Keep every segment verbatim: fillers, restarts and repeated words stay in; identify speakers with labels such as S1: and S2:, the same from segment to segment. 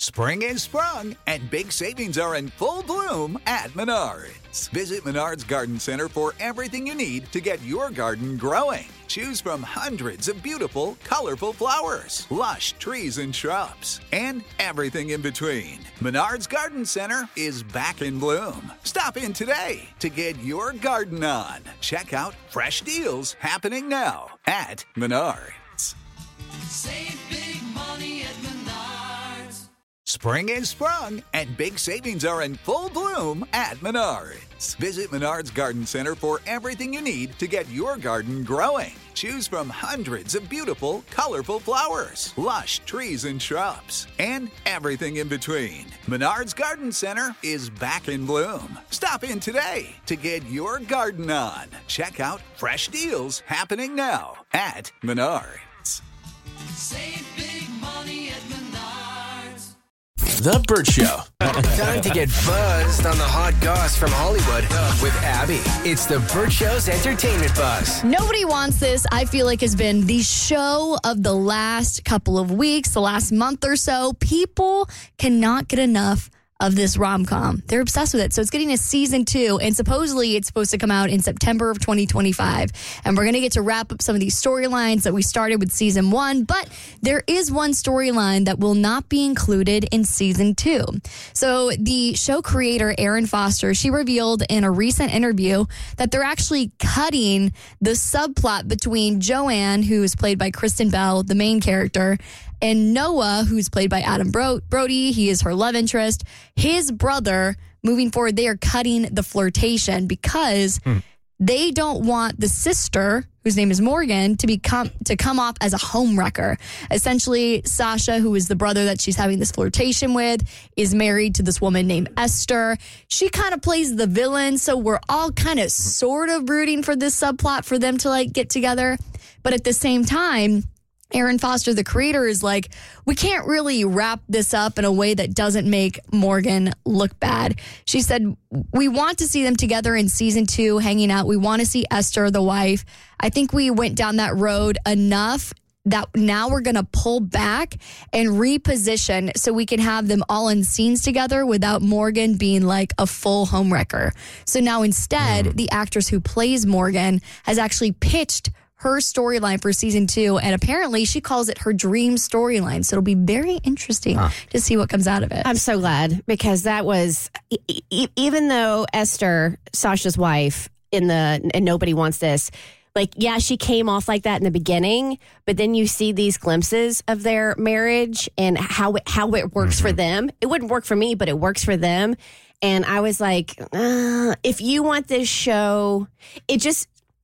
S1: Spring is sprung, and big savings are in full bloom at Menards. Visit Menards Garden Center for everything you need to get your garden growing. Choose from hundreds of beautiful, colorful flowers, lush trees and shrubs, and everything in between. Menards Garden Center is back in bloom. Stop in today to get your garden on. Check out fresh deals happening now at Menards.
S2: Save big money at Menards.
S1: Spring is sprung, and big savings are in full bloom at Menards. Visit Menards Garden Center for everything you need to get your garden growing. Choose from hundreds of beautiful, colorful flowers, lush trees and shrubs, and everything in between. Menards Garden Center is back in bloom. Stop in today to get your garden on. Check out fresh deals happening now at Menards.
S2: Save big money at Menards.
S3: The Burt Show.
S4: Time to get buzzed on the hot goss from Hollywood with Abby. It's the Burt Show's entertainment buzz.
S5: Nobody Wants This, I feel like, has been the show of the last couple of weeks, the last month or so. People cannot get enough of this rom-com. They're obsessed with it. So it's getting a season two, and supposedly it's supposed to come out in September of twenty twenty-five. And we're going to get to wrap up some of these storylines that we started with season one, but there is one storyline that will not be included in season two. So the show creator, Erin Foster, she revealed in a recent interview that they're actually cutting the subplot between Joanne, who is played by Kristen Bell, the main character, and Noah, who's played by Adam Bro- Brody. He is her love interest. His brother, moving forward, they are cutting the flirtation because hmm. they don't want the sister, whose name is Morgan, to become to come off as a homewrecker. Essentially, Sasha, who is the brother that she's having this flirtation with, is married to this woman named Esther. She kind of plays the villain, so we're all kind of sort of rooting for this subplot for them to like get together. But at the same time, Erin Foster, the creator, is like, we can't really wrap this up in a way that doesn't make Morgan look bad. She said, we want to see them together in season two, hanging out. We want to see Esther, the wife. I think we went down that road enough that now we're going to pull back and reposition so we can have them all in scenes together without Morgan being like a full homewrecker. So now instead, mm. the actress who plays Morgan has actually pitched her storyline for season two, and apparently she calls it her dream storyline. So it'll be very interesting huh. to see what comes out of it.
S6: I'm so glad, because that was, e- even though Esther, Sasha's wife, in the and Nobody Wants This, like, yeah, she came off like that in the beginning, but then you see these glimpses of their marriage and how it, how it works mm-hmm. for them. It wouldn't work for me, but it works for them. And I was like, uh, if you want this show, it just...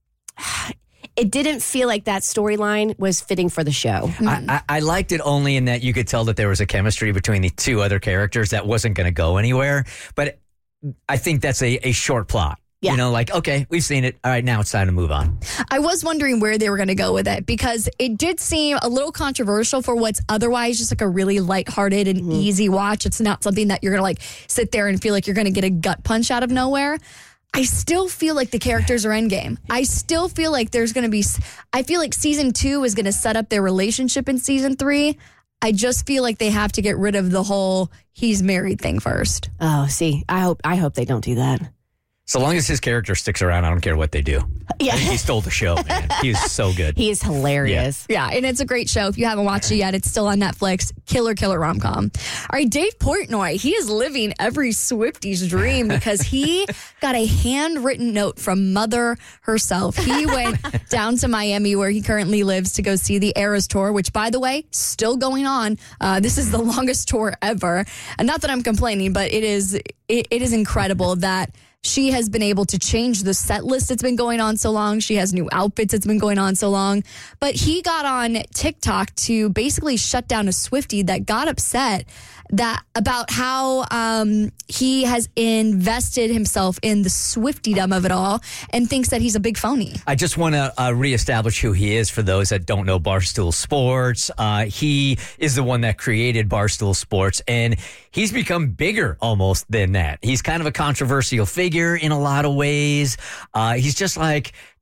S6: It didn't feel like that storyline was fitting for the show.
S7: I, I, I liked it only in that you could tell that there was a chemistry between the two other characters that wasn't going to go anywhere. But I think that's a, a short plot. Yeah. You know, like, okay, we've seen it. All right, now it's time to move on.
S5: I was wondering where they were going to go with it, because it did seem a little controversial for what's otherwise just like a really lighthearted and mm-hmm. easy watch. It's not something that you're going to like sit there and feel like you're going to get a gut punch out of nowhere. I still feel like the characters are endgame. I still feel like there's going to be... I feel like season two is going to set up their relationship in season three. I just feel like they have to get rid of the whole he's married thing first.
S6: Oh, see, I hope I hope they don't do that.
S7: So long as his character sticks around, I don't care what they do. Yeah. He stole the show, man. He is so good.
S6: He is hilarious.
S5: Yeah. yeah, and it's a great show. If you haven't watched it yet, it's still on Netflix. Killer, killer rom-com. All right, Dave Portnoy, he is living every Swifty's dream because he got a handwritten note from Mother herself. He went down to Miami, where he currently lives, to go see the Eras Tour, which, by the way, still going on. Uh, this is the longest tour ever. And not that I'm complaining, but it is it, it is incredible that she has been able to change the set list. It's been going on so long. She has new outfits. It's been going on so long. But he got on TikTok to basically shut down a Swiftie that got upset that about how um, he has invested himself in the Swiftiedom of it all and thinks that he's a big phony.
S7: I just want to uh, reestablish who he is for those that don't know Barstool Sports. Uh, he is the one that created Barstool Sports, and he's become bigger almost than that. He's kind of a controversial figure in a lot of ways. Uh, he's just like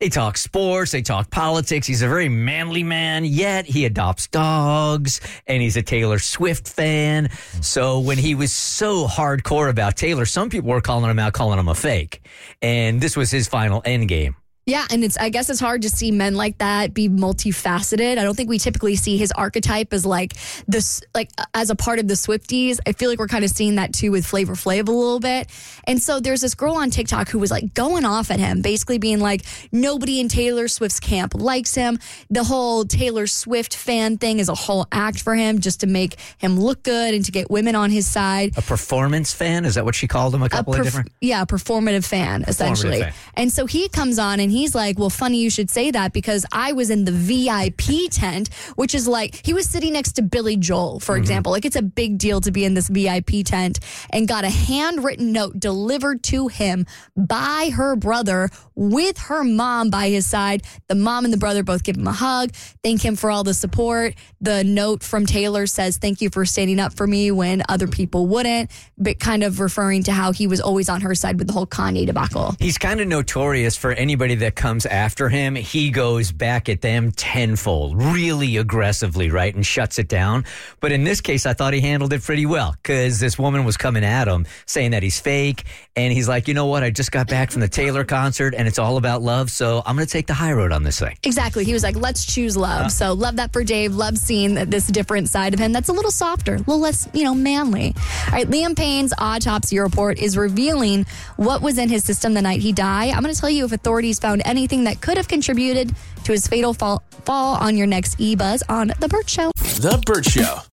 S7: They talk sports, they talk politics. He's a very manly man, yet he adopts dogs, and he's a Taylor Swift fan. So when he was so hardcore about Taylor, some people were calling him out, calling him a fake. And this was his final end game.
S5: Yeah, and it's I guess it's hard to see men like that be multifaceted. I don't think we typically see his archetype as like this, like as a part of the Swifties. I feel like we're kind of seeing that too with Flavor Flav a little bit. And so there's this girl on TikTok who was like going off at him, basically being like, nobody in Taylor Swift's camp likes him. The whole Taylor Swift fan thing is a whole act for him just to make him look good and to get women on his side.
S7: A performance fan? Is that what she called him? A couple
S5: a perf-
S7: of different?
S5: Yeah, a performative fan, essentially.
S7: Performative fan.
S5: And so he comes on and he's like, well, funny you should say that because I was in the V I P tent, which is like, he was sitting next to Billy Joel, for mm-hmm. example. Like, it's a big deal to be in this V I P tent, and got a handwritten note delivered to him by her brother with her mom by his side. The mom and the brother both give him a hug, thank him for all the support. The note from Taylor says, thank you for standing up for me when other people wouldn't, but kind of referring to how he was always on her side with the whole Kanye debacle.
S7: He's kind of notorious for anybody that comes after him. He goes back at them tenfold, really aggressively, right, and shuts it down. But in this case, I thought he handled it pretty well because this woman was coming at him saying that he's fake. And he's like, you know what? I just got back from the Taylor concert and it's all about love. So I'm going to take the high road on this thing.
S5: Exactly. He was like, let's choose love. Uh, so love that for Dave. Love seeing this different side of him that's a little softer, a little less, you know, manly. All right. Liam Payne's autopsy report is revealing what was in his system the night he died. I'm going to tell you if authorities found anything that could have contributed to his fatal fall, fall on your next E-Buzz on The Burt Show.
S3: The Burt Show.